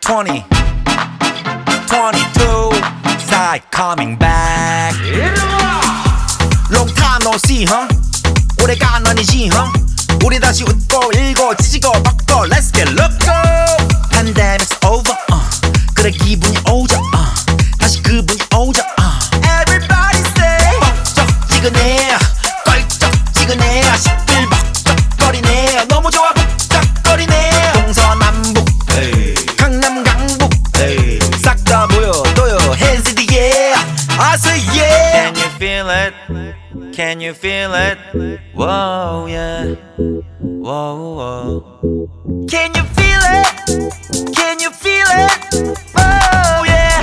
20, 22, side coming back. Long time no see, huh? 오래간 아니지, huh? 우리 다시 웃고 일고 지지고 뻗고 Let's get loco. Pandemic's over, 그래 기분이 오죠, 다시 그분이 오죠, Everybody say 벅적지근해 껄쩍지근해 시끌벅적거리네 너무 좋아 벅적거리네 동서남북 강남 강북 싹 다 보여줘요 Hands in the air I say yeah. Can you feel it? Can you feel it? Whoa yeah. Whoa whoa. Can you feel it? Can you feel it? Oh yeah.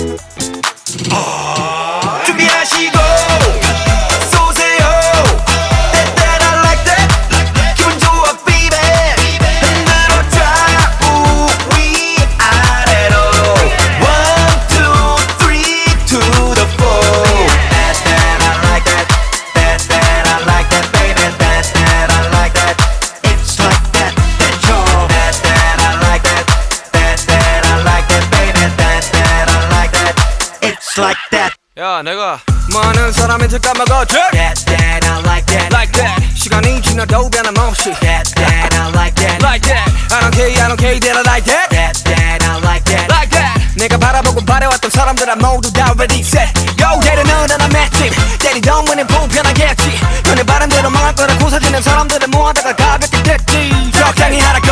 준비하시고 쏘세요. That I like that. 기분 좋아 baby. 흔들어 좌우 위아래로. 1, 2, 3 to the 4. That I like that. That I like that baby. That I like that. It's like that. That's all. That I like that. That I like that baby. That I like that. It's like that. 야 내가 많은 사람한테 까먹었지 That I like that. Like that 시간이 지나도 변함없이 That I like that. Like that I don't care that I like that That I like that. Like that 내가 바라보고 바래왔던 사람들아 모두 다 ready set Go 때리는 난 맷집 때리던 문은 불편하겠지 너네 바람대로 망할 거라 고사지는 사람들을 모아다가 가볍게 됐지 적당히 하라고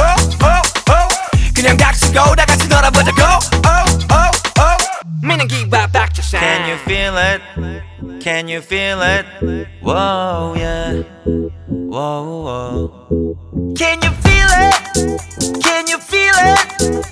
그냥 닥치고 다 같이 놀아보자고 meaning give back to sound Can you feel it? Can you feel it? Whoa yeah. Whoa whoa. Can you feel it? Can you feel it?